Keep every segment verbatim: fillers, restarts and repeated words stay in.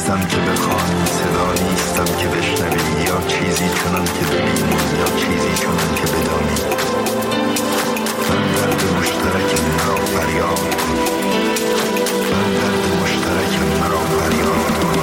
نیستم که بخوانی، صدا نیستم که بشنوی، یا چیزی چنان که ببینی یا چیزی چنان که بدانی. من درد مشترک مرا فریاد کن، من درد مشترک مرا فریاد کن.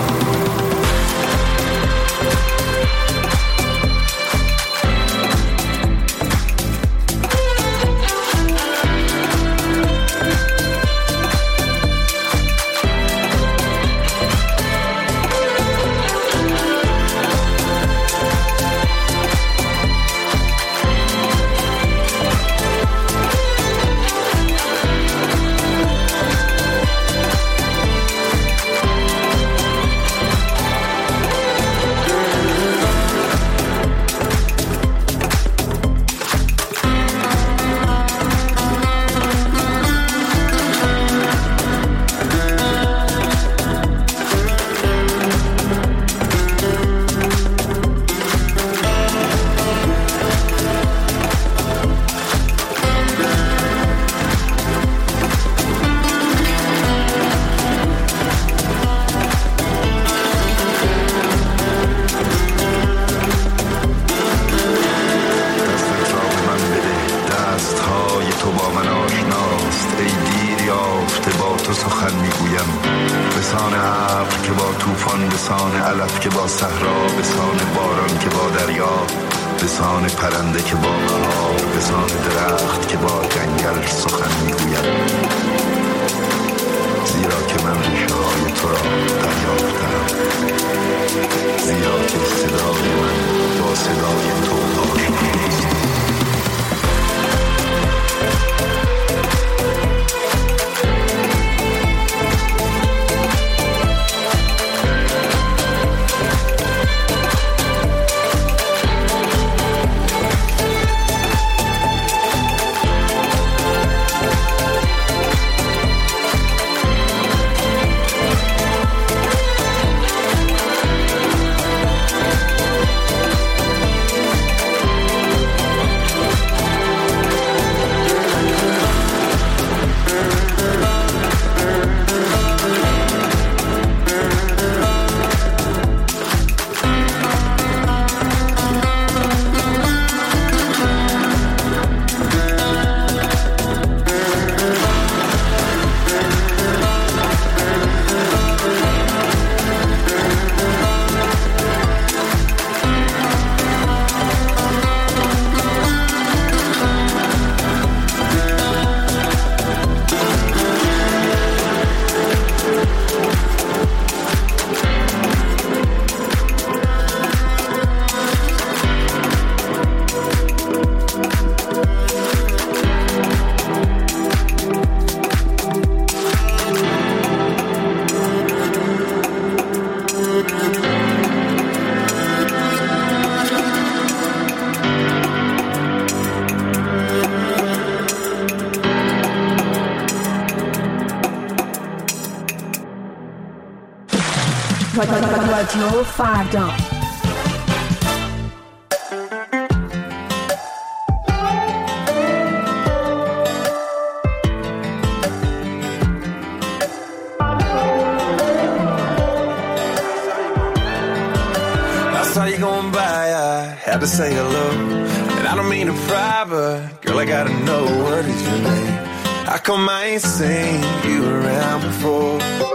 رادیو فردا. Had to say hello, and I don't mean to pry, but girl, I gotta know, what is your name? How come I ain't seen you around before?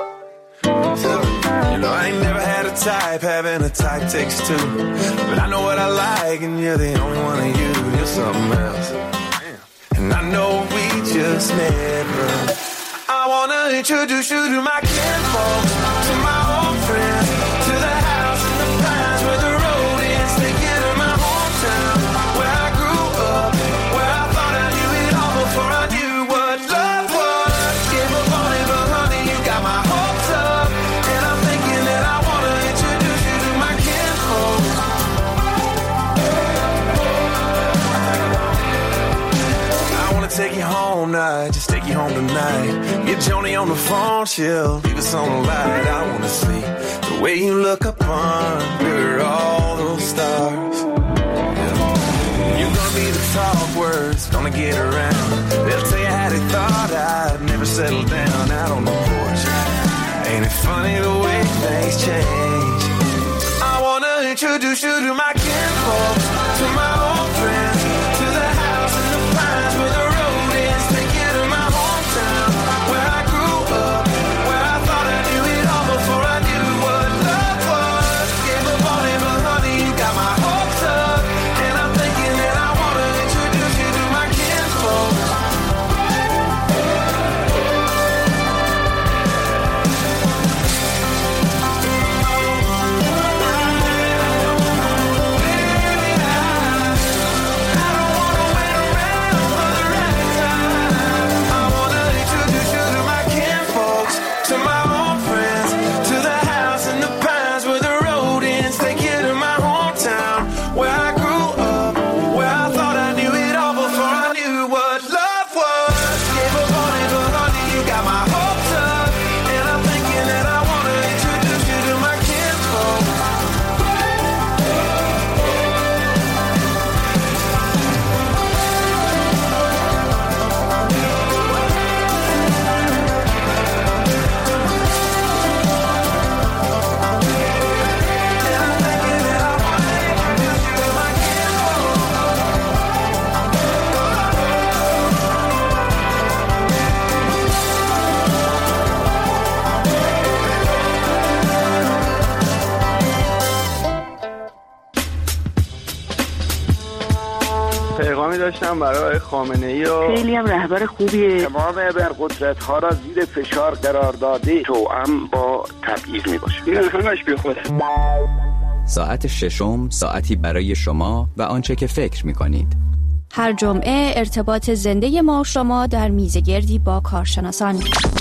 You know, I ain't never had a type, having a type takes two, but I know what I like, and you're the only one of you. You're something else, and I know we just met, but I wanna introduce you to my kinfolk, to my old friends, to the house in the pines where the road is. Take you to my hometown, where I grew up, where I thought I knew it all before I knew what love was. Give up on it, but honey, you got my hopes up, and I'm thinking that I wanna introduce you to my kinfolk. I wanna take you home now, just take you home tonight. Get Joni on the phone, she'll leave us on the light. I wanna see the way you look upon under all those stars. Yeah. You're gonna be the talk words, gonna get around. They'll tell you how they thought I'd never settle down out on the porch. Ain't it funny the way things change? I wanna introduce you to my kinfolk, to my old friends, to the house in the pines where the road ends. Take you to my hometown, where I grew up, where I thought I knew it all before I knew what love was. Gave up on it, but honey, you got my hopes up, and I'm thinking that I wanna introduce you to my kinfolk. پیغامی داشتم برای خامنه‌ای و خیلی هم رهبر خوبیه. تمام ابرقدرت‌ها را زیر فشار قرار داده، توأم با تبعیض میباشه. این همش بی خوده. ساعت ششم، ساعتی برای شما و آنچه که فکر میکنید. هر جمعه ارتباط زنده ما و شما در میزگردی با کارشناسان.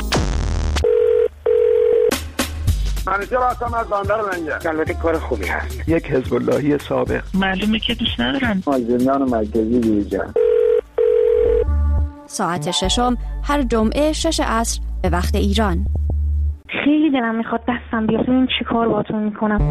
منیجر هستم از بندر منجر. البته کار خوبی هست. یک حزب اللهی سابق. معلومه که دوست ندارن. از زندان مرکزی بیرون. ساعت ششم هر جمعه شش عصر به وقت ایران. خیلی دلم میخواد دستم بیاد ببین چی کار باهاتون میکنم.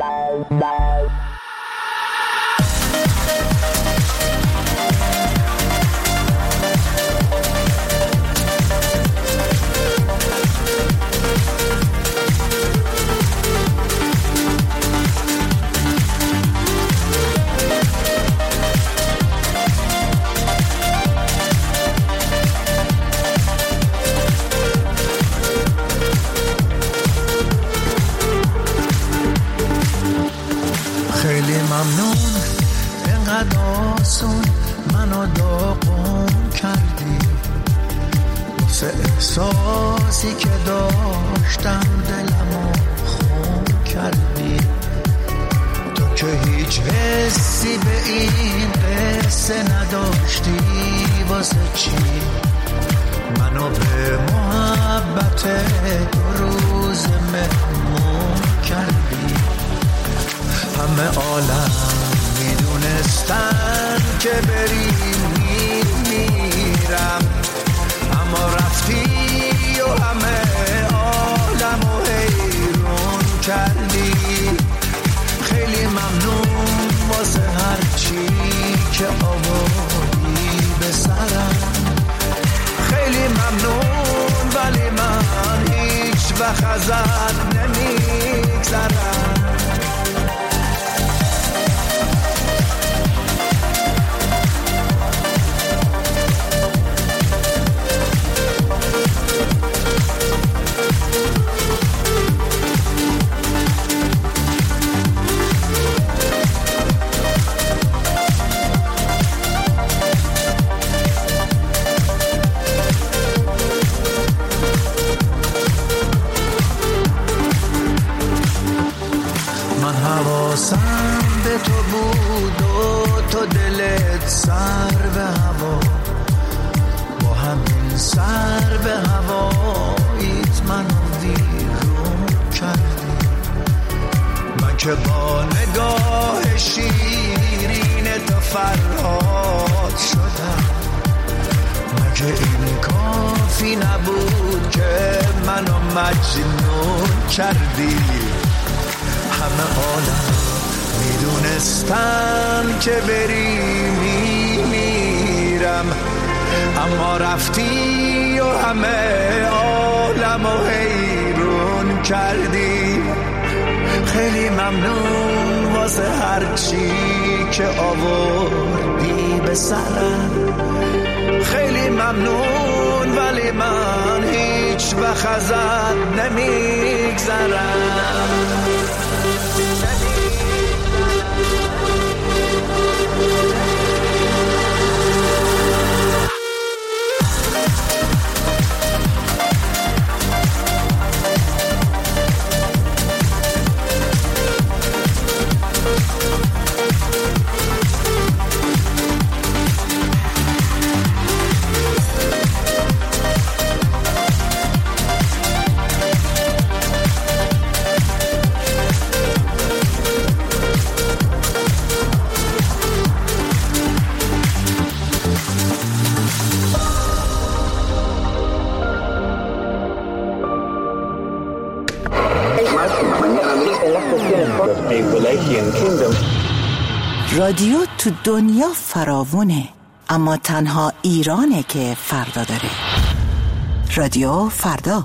خیلی ممنون اینقدر آسون منو داغون کردی، واسه احساسی که داشتم دلمو خون کردی. تو که هیچ حسی به این قصه نداشتی، واسه چی منو به محبت دو روز مهمون کردی؟ همه عالم میدونستن که بری میمیرم، اما رفتی و همه عالمو حیرون کردی. خیلی ممنون واسه هر چی که آوردی به سرم، خیلی ممنون ولی من هیچ وقت ازت نمیگذرم. حواسم به تو بود و تو دلت سر به هوا، با همین سر به هواییت منو ویرون کردی. من که با نگاه شیرین تو فرهاد شدم، مگه این کافی نبود که منو مجنون کردی؟ همه عالم میدونستن که بری میمیرم، اما رفتی و همه عالمو حیرون کردی. خیلی ممنون واسه هر چی که آوردی به سرم. خیلی ممنون ولی من هیچ وقت ازت نمیگذرم. رادیو تو دنیا فراوونه، اما تنها ایرانه که فردا داره. رادیو فردا.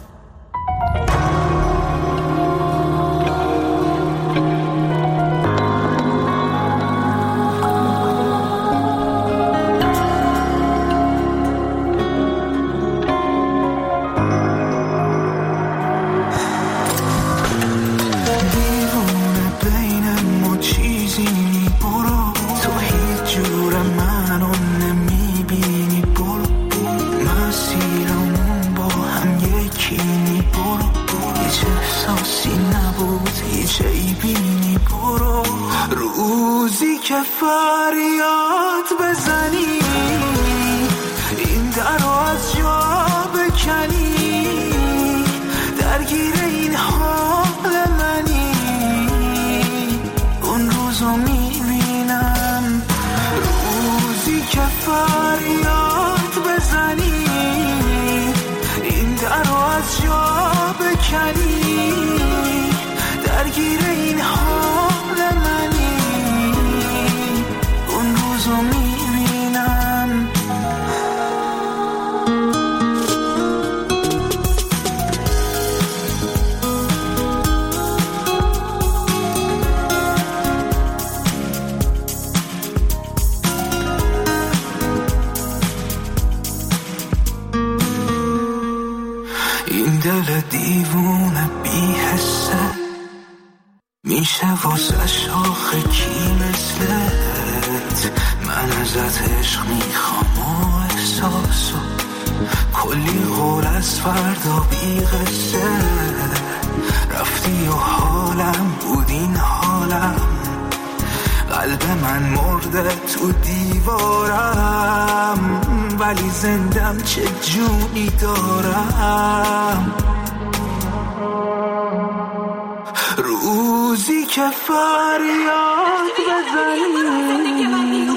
دل دیوونه بی حسه میشه واسه شاخه کی مثلت. من ازت عشق میخوام و احساسو کلی قول از فردا بی قصه. رفتی و حالم بود این حالم، قلب من مرده تو دیوارم، ولی زندم چه جونی دارم. روزی که فریاد بزنی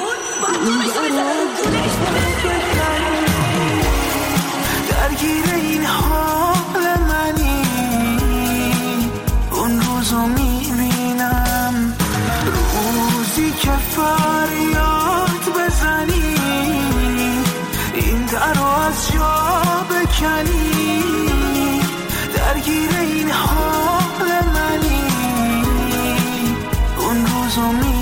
درگیر این حال منی، اون روزو میبینم. روزی که فریاد بزنی این درو از جا بکنی، درگیر این حال منی، اون روزو میبینم.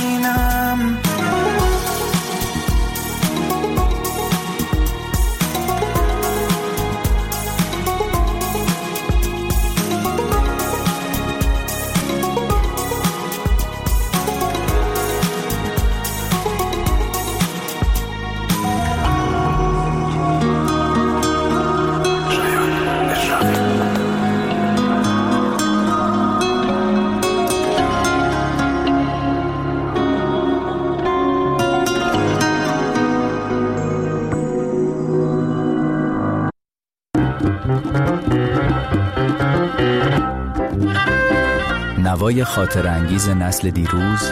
نوای خاطر انگیز نسل دیروز،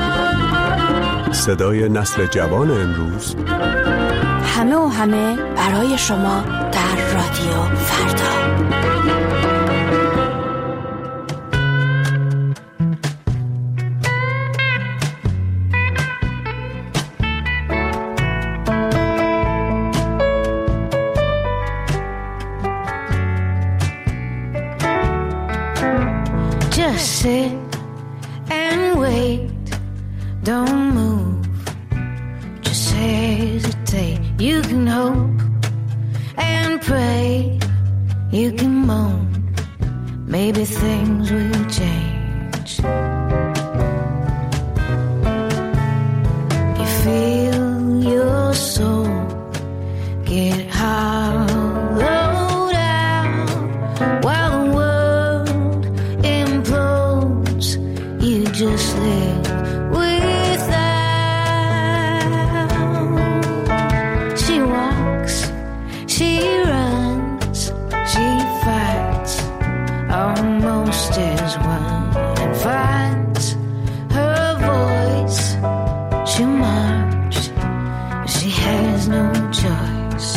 صدای نسل جوان امروز، همه و همه برای شما در رادیو فردا. sit and wait, don't move, just hesitate. You can hope and pray, you can moan, maybe things will change. You feel your soul get hollowed out while the world implodes. You just live without. She walks, she runs, she fights, almost as one, and finds her voice. She'll march, she has no choice.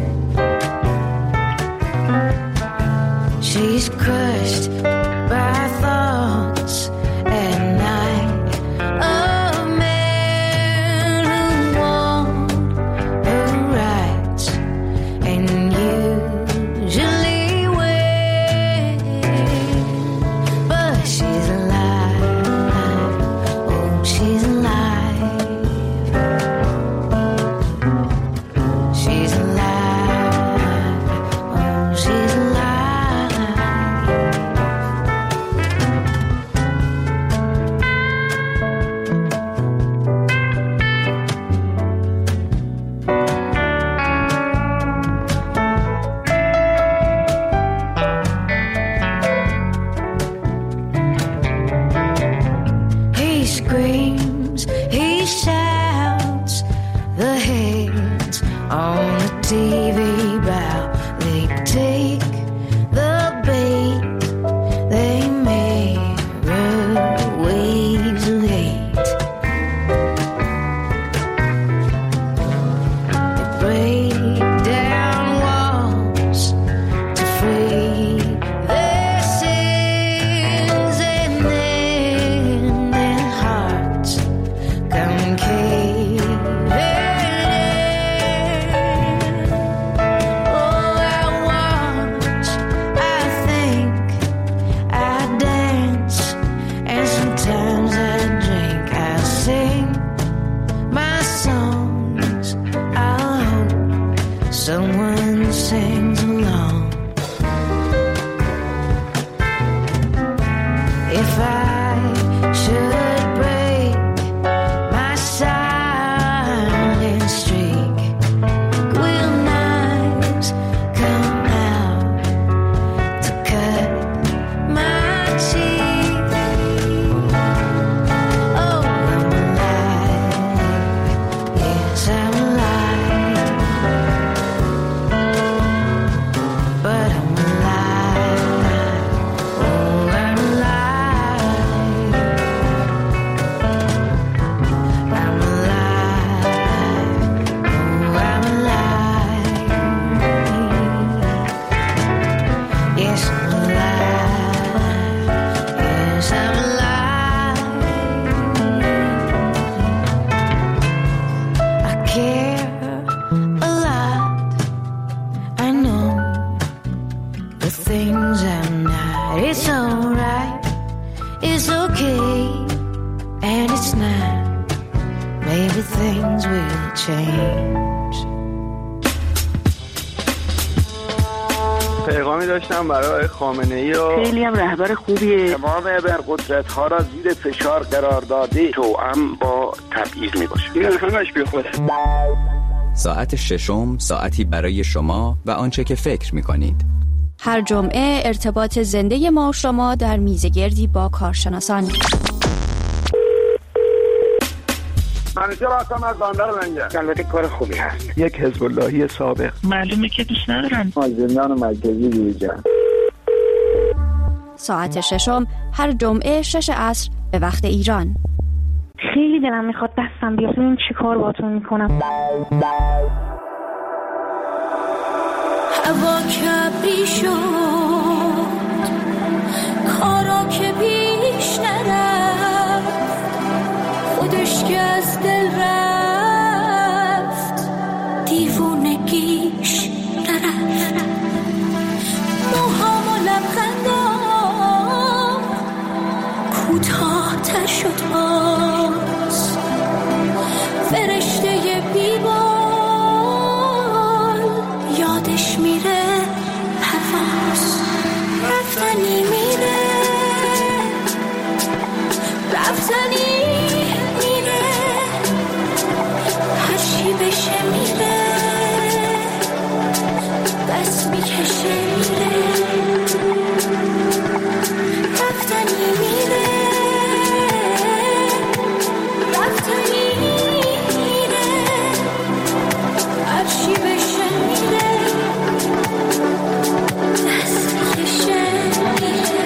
She's crushed by thoughts at night of men who want her rights and usually win. But she's alive, oh she's alive. She's alive, oh she's alive. He screams, he shouts, the heads on the T V bow. They take the bait, they mirror waves of hate. They break down walls to free their sins, and then their hearts come caving in. Oh, I watch, I think, I dance, and sometimes I drink, I sing my songs. I hope someone sings along. If I should break my silent streak, will knives come out to cut my cheek? Oh, I'm alive, yes I'm alive, but I'm alive, oh I'm alive, I'm alive, oh I'm alive, yes I'm alive, yes I'm alive. I care a lot, I know the things I'm not. It's alright, it's okay, and it's not. Maybe things will change. پیغامی داشتم برای خامنه‌ای و خیلی هم رهبر خوبیه. تمام ابرقدرت ها را زیر فشار قرار داده، توأم با تبعیض می باشه. این همش بی خوده. ساعت ششم ساعتی برای شما و آنچه که فکر می‌کنید. هر جمعه ارتباط زنده ما و شما در میزگردی با کارشناسان. منیجر هستم از بندر لنگر. البته کار خوبی هست. یک حزب اللهی سابق. معلومه که دوست ندارن. از زندان مرکزی بیرون. ساعت ششم هر جمعه شش عصر به وقت ایران. خیلی دلم میخواد دستم بیاد. این چی کار باتون میکنم؟ هوا کبری شد، کارا که پیش نرفت، خودش که از دل رفت، دیوونگیش نرفت. موهام و لبخندام رفتنی میره، هرچی بشه میره، دست میکشه میره، رفتنی میره، رفتنی میره، هرچی بشه میره، دست میکشه میره.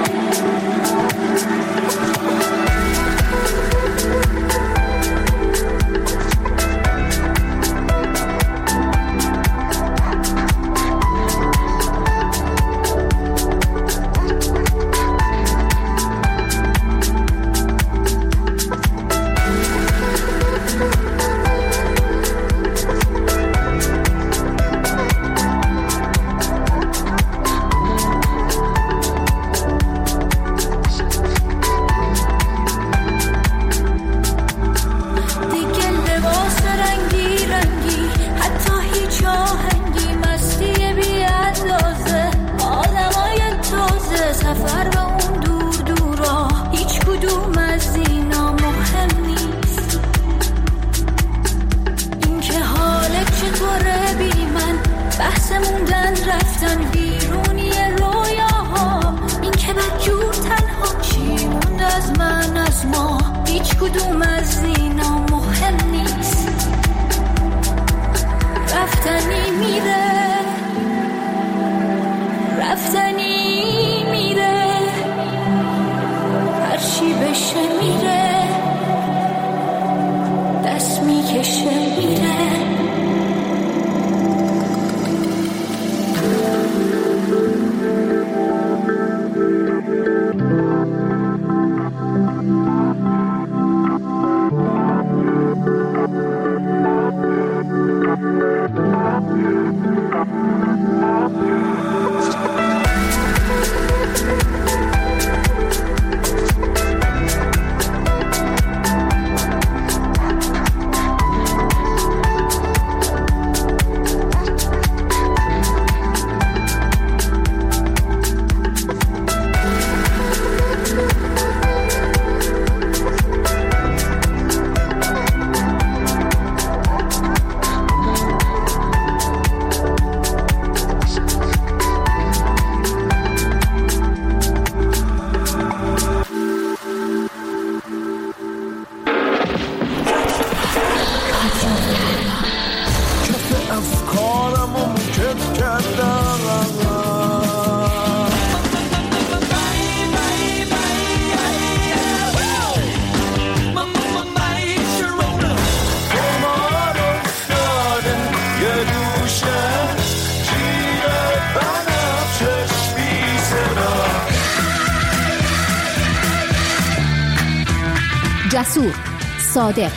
جسور، صادق،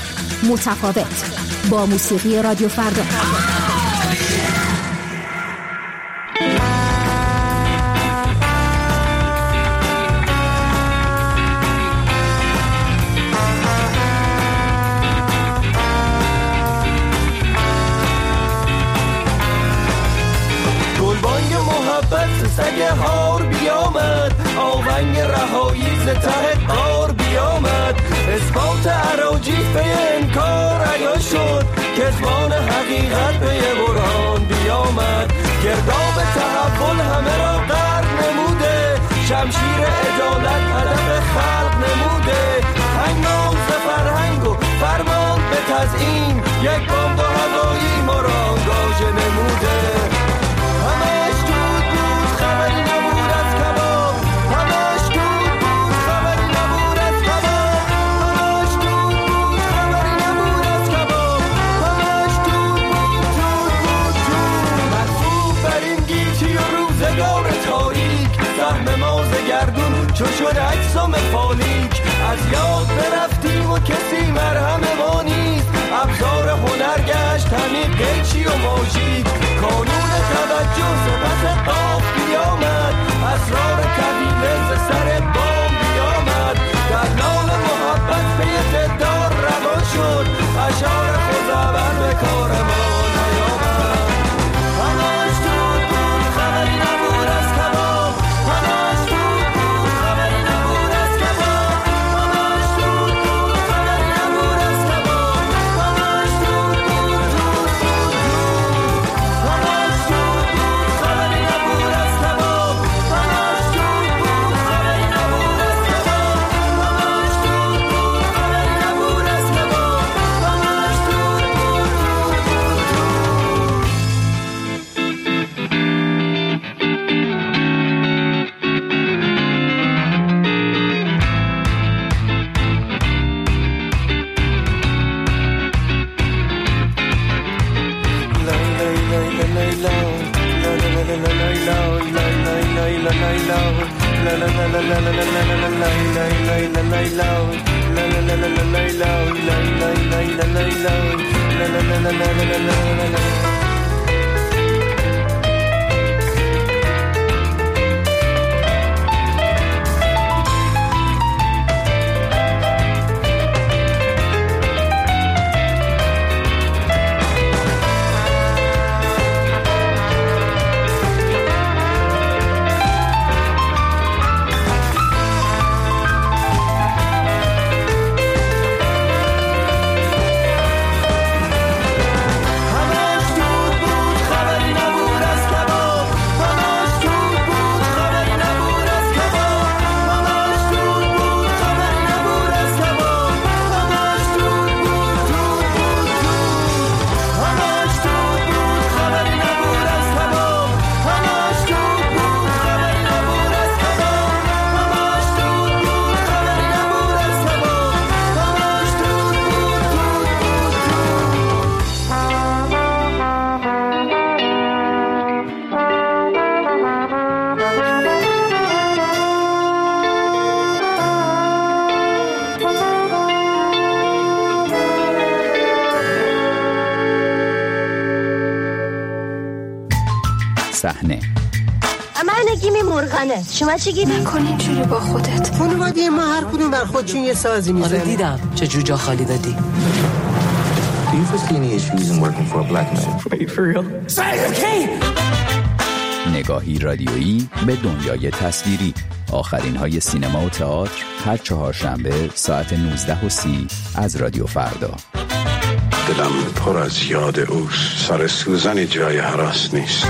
متفاوت، با موسیقی رادیو فردا. گلبانگ محبت سگ هار بیامد، آونگ رهایی ز ته قار بیامد، اثبات اراجیف به انکار عیان شد، کذبان حقیقت به برهان بیامد، گرداب تحول همه را غرق نموده، شمشیر عدالت هدف خلق نموده، هنگام ز فرهنگ و فرمان به تزیین، یک بمب هوایی ما را آنگاژه نموده. همش دود بود خبری نبود از کباب، همش دود بود خبری نبود از کباب، همش دود بود خبری نبود از کباب، همش دود بود دود بود دود. مخفوف بر این گیتی و روزگار تاریک، سهم ما ز گردون چو شد اجسام فالیک، از یاد برفتیم و کسی مرهم ما نیست، ابزار هنر گشت همین قیچی و ماژیک، کانون توجه سپس قاف بیامد، اسرار قبیله ز سر بام بیامد، در نام محبت به دلدار روان شد، اشعار خزعبر به کار ما نیامد. همش دود بود خبری نبود از کباب، همش دود بود خبری نبود از کباب، همش دود صحنه من نگیم مرغانه. شما چی گیری؟ نکن اینجوری با خودت. خانواده ما هر کدوم بر خودشون یه سازی میزنن. آره دیدم چه جوجا خالی دادی. Do you foresee any issues in working for a black man? Wait, for real? نگاهی رادیویی به دنیای تصویری. آخرین های سینما و تئاتر هر چهارشنبه ساعت نوزده و سی از رادیو فردا. دلم پر از یاد اوست. سر سوزن جای هراس نیست.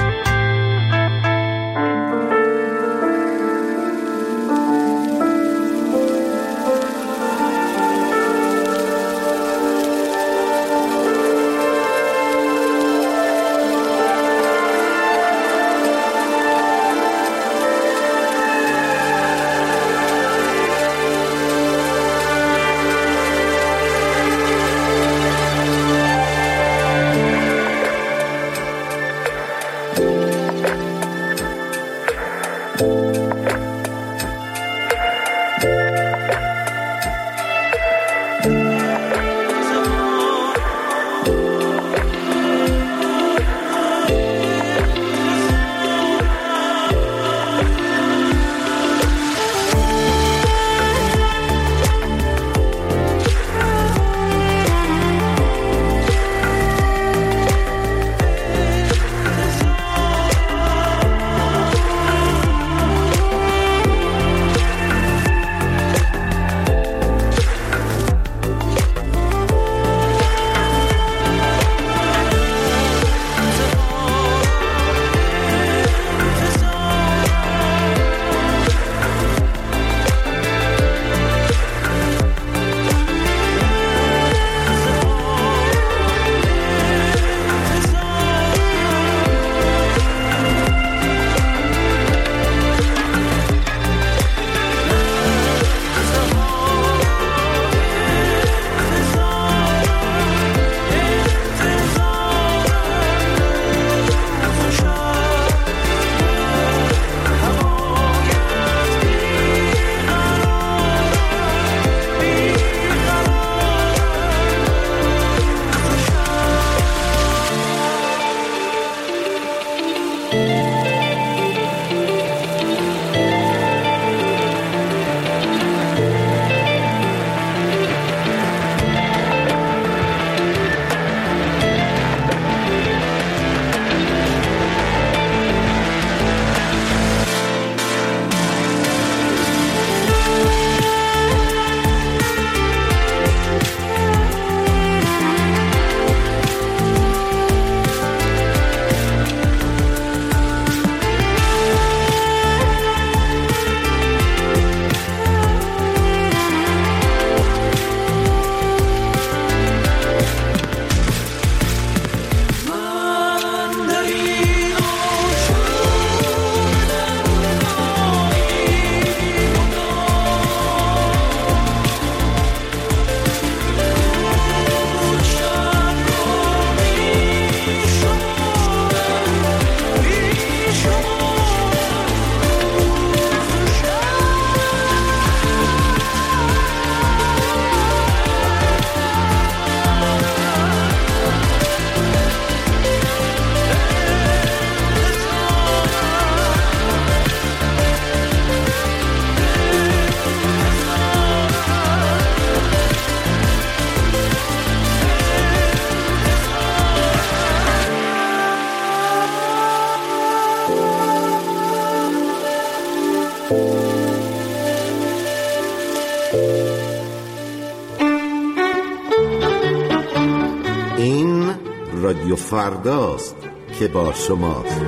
این رادیو فرداست که با شماست.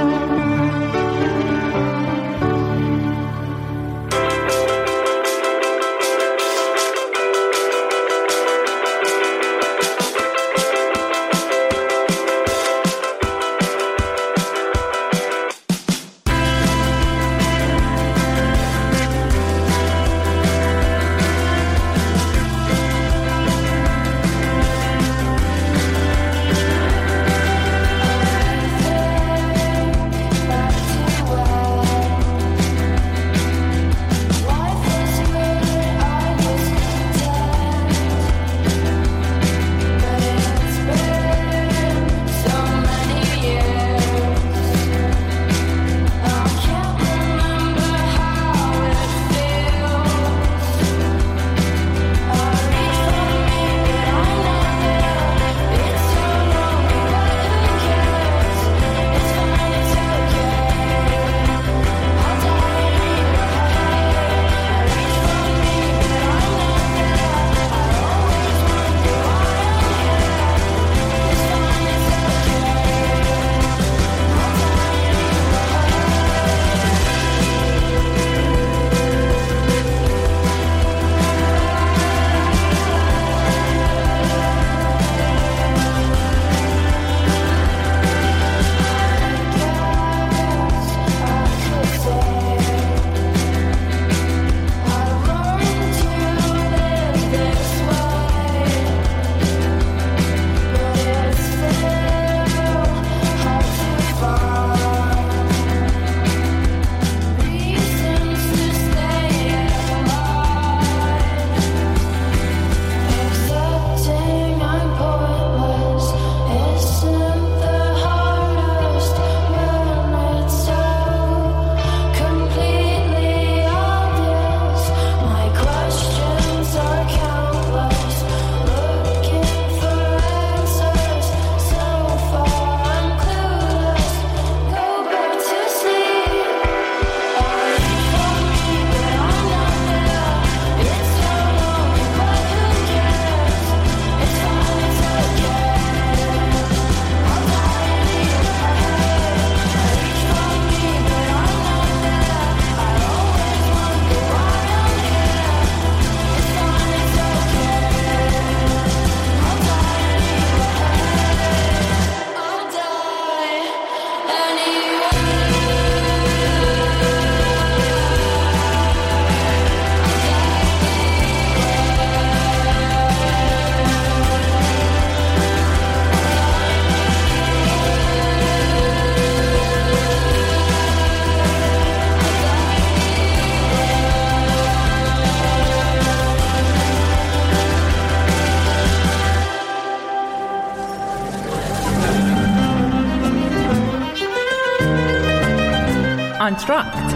آنتراکت.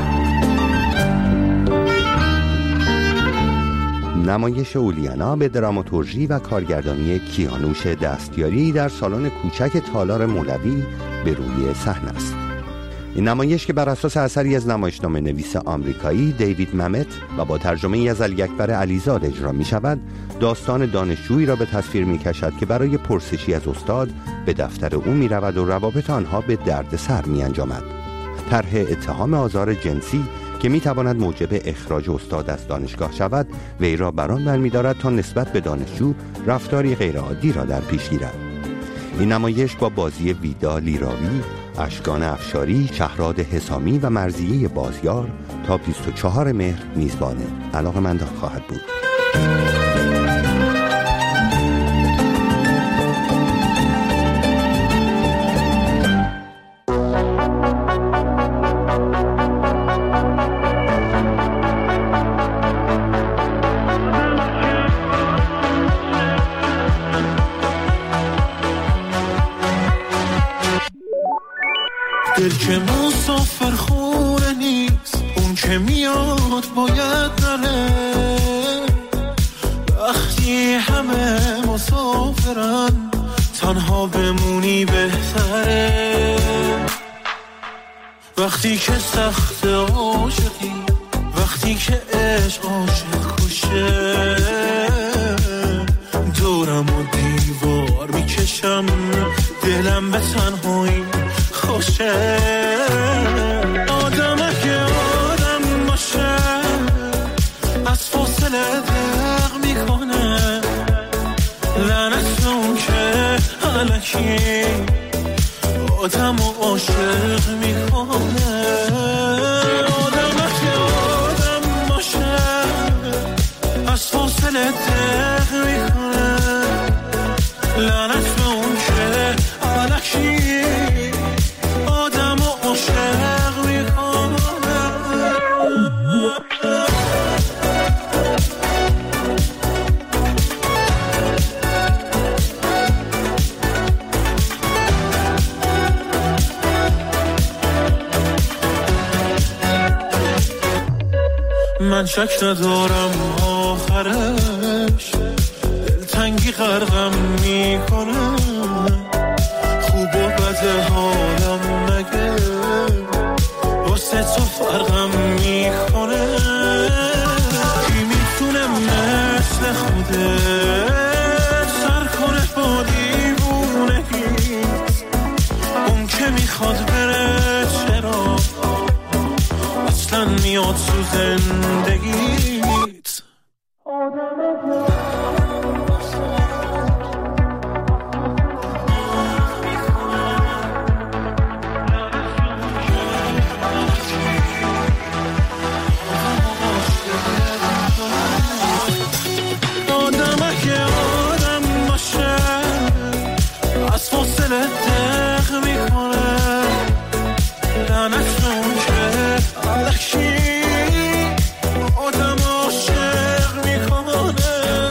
نمایش اولیانا به دراماتورژی و کارگردانی کیانوش دستیاری در سالن کوچک تالار مولوی به روی صحنه است. این نمایش که بر اساس اثری از نمایشنامه نویس آمریکایی دیوید ممت و با ترجمه ای از علی اکبر علیزاد اجرا می شود، داستان دانشجویی را به تصویر می کشد که برای پرسشی از استاد به دفتر او می رود و روابط آنها به دردسر می انجامد. طرح اتهام آزار جنسی که می تواند موجب اخراج استاد از دانشگاه شود، وی را بران برمی‌دارد تا نسبت به دانشجو رفتاری غیرعادی را در پیش گیرد. این نمایش با بازی ویدا لیراوی، اشکان افشاری، شهراد حسامی و مرضیه بازیار تا بیست و چهارم مهر میزبان علاقه‌مندان خواهد بود. دل که مسافر خونه نیست، اون که میاد باید نره. وقتی همه مسافرن تنها بمونی بهتره. وقتی که سخت عاشقی عشق عاشق کشه دورم و دیوار میکشم دلم به تنهایی خوشه آدم اگه آدم باشه از فاصله دق میکنه لعنت اون که الکی آدم و عاشق میکنه آدم اگه آدم باشه از فاصله دق میکنه لعنت به اون که الکی آدم و عاشق میکنه من شک ندارم آخرش دلتنگی غرقم میکنه خوب و بد حالم مگه واسه تو فرقم میکنه کی میتونه مثل خودت سر کنه با دیوونگیت اون که میخواد بره چرا اصلا میاد تو زندگیت آدم اگه آدم باشه از فاصله دق میکنه لعنت اون که الکی آدم عاشق میکنه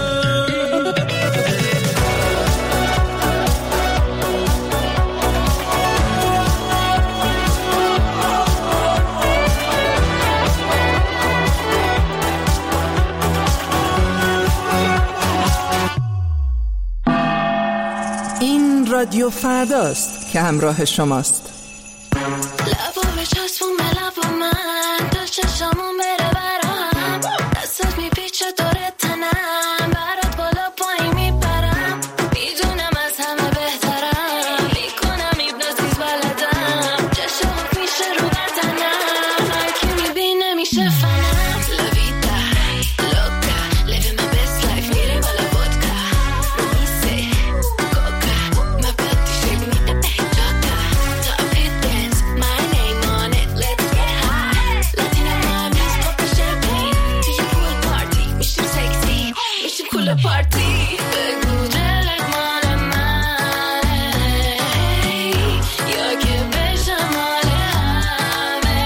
این رادیو فرداست که همراه شماست. لبو بچسبون به لب من تا چشمون بره برام دستت میپیچه دور تنم برات بالا پایین میپرم میدونم از همه بهترم میکنم ایبنازیز بلدم چشمات میشه رو بدنم هر کی میبینه میشه فنم لویتا لوکا living my best life میره بالا ودکا میسه کوکا my body shape میده احجاتا top hit dance my name on it let's get high Latina mommies pop the champagne توی pool party میشیم sexy میشیم cool party بگو دلت مال منه یا که بشم مال همه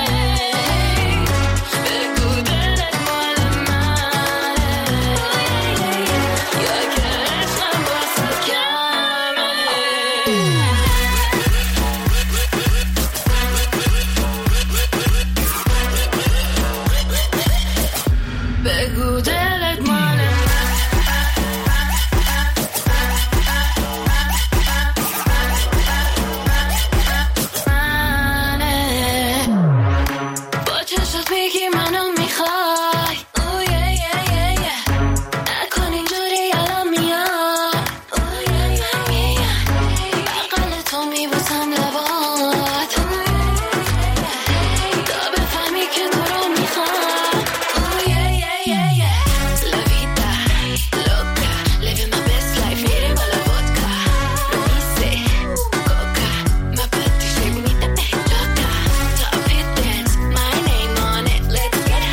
بگو دلت مال منه یا که عشقم واسه کمه بگو دلت مال منه با چشات میگی منو میخوای اوه یه یه یه یه نکن اینجوری الان میاد اوه یه یه یه یه بغل تو میبوسم لبات تا بفهمی که تو رو میخوام اوه یه یه یه یه لویتا لوکا living my best life میره بالا ودکا میسه کوکا my body shape میده احجاتا top hit dance my name on it let's get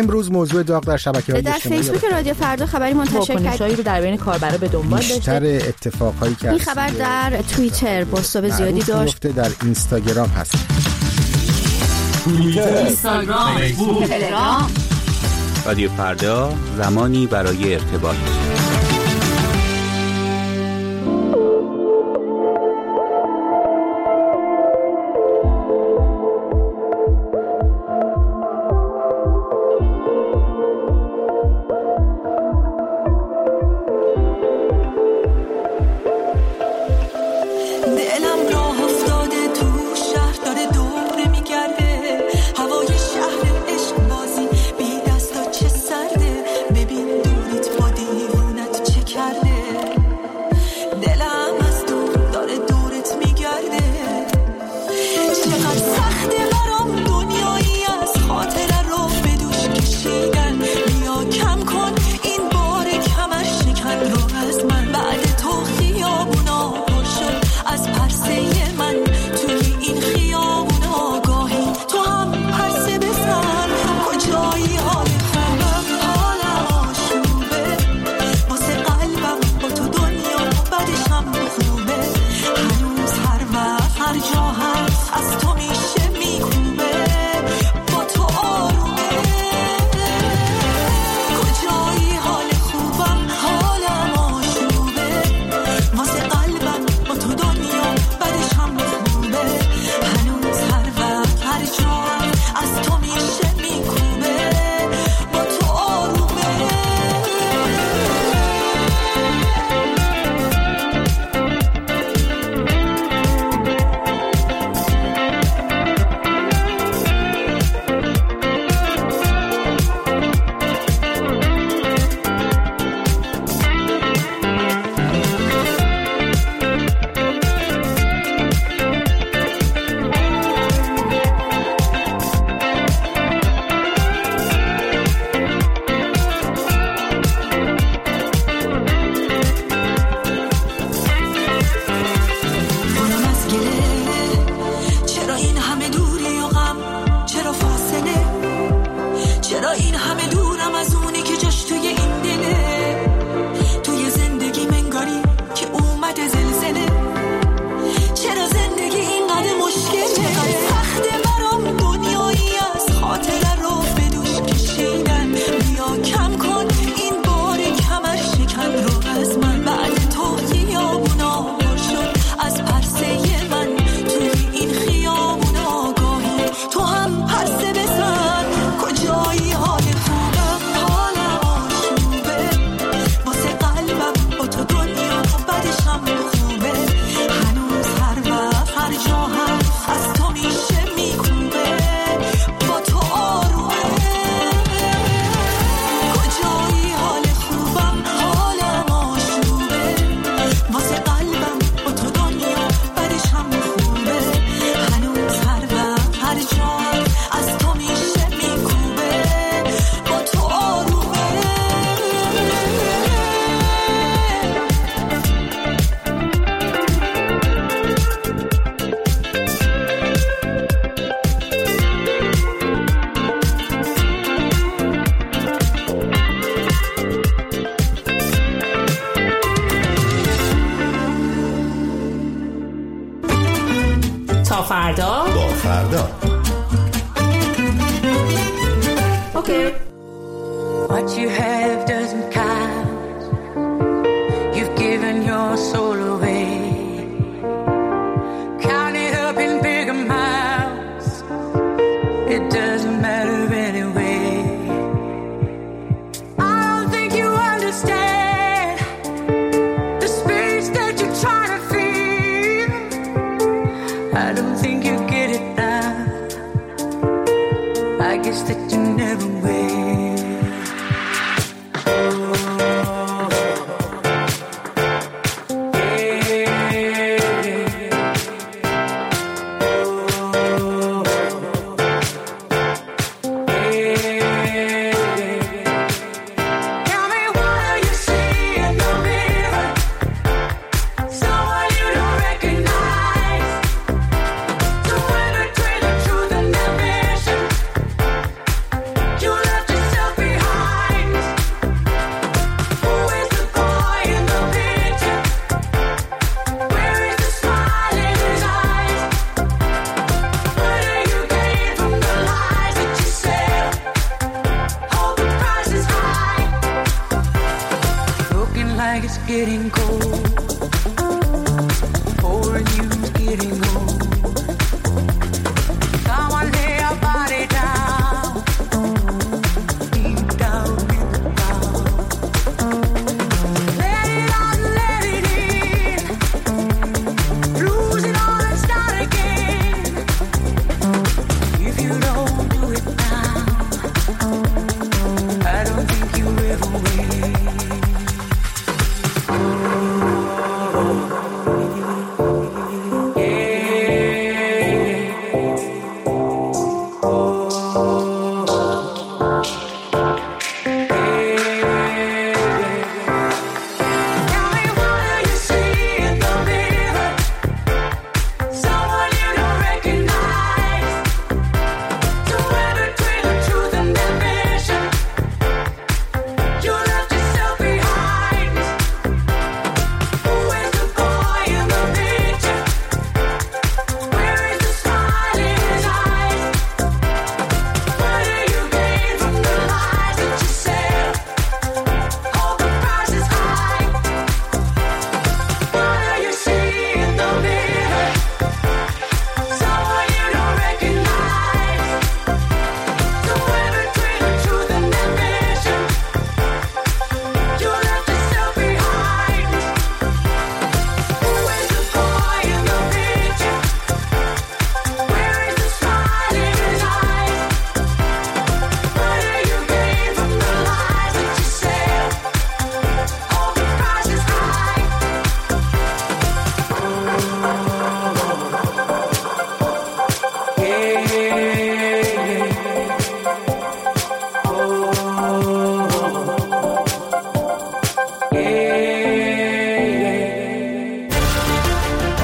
امروز موضوع داغ در شبکه‌های در اجتماعی فیسبوک رادیو فردا خبری منتشر واکنش‌هایی رو در بین کاربرا به دنبال داشته. بیشتر اتفاقایی که این خبر در توییتر بازتاب زیادی داشت. در اینستاگرام هست. توییتر، اینستاگرام، فیسبوک، تلگرام. رادیو فردا، زمانی برای ارتباط. تا فردا با فردا. اوکی. What you have doesn't count. You've given your soul away. Count it up in big amounts. It doesn't matter anyway. I don't think you understand the space that you're trying to feel. I don't think you get it now. I guess that you never will. You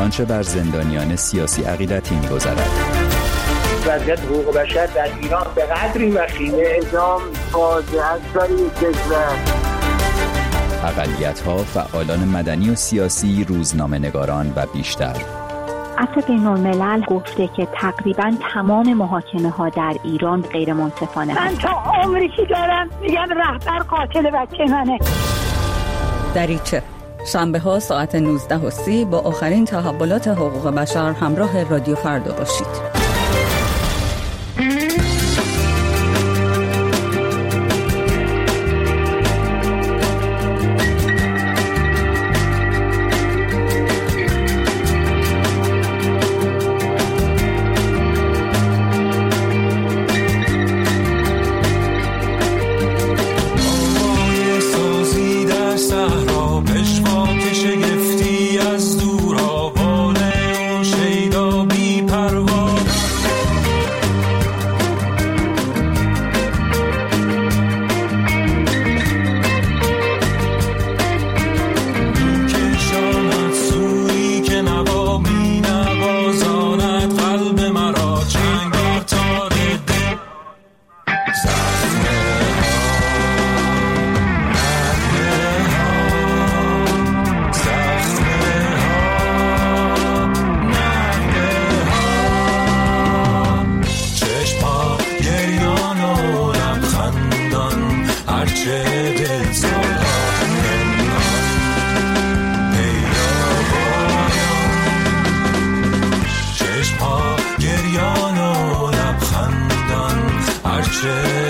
آنچه بر زندانیان سیاسی عقیدتی می‌گذرد. وضعیت حقوق بشر در ایران به قدری وخیمه، اعدام فاجعه است برای کشور. اقلیت‌ها، فعالان مدنی و سیاسی، روزنامه‌نگاران و بیشتر. عفو بین‌الملل گفته که تقریباً تمام محاکمه ها در ایران غیر منصفانه من تا عمری که دارم میگم رهبر قاتل بچه منه. دریچه شنبه ها ساعت نوزده و سی با آخرین تحولات حقوق بشر همراه رادیو فردا باشید. چشم ها گریان و لبخندان هرچه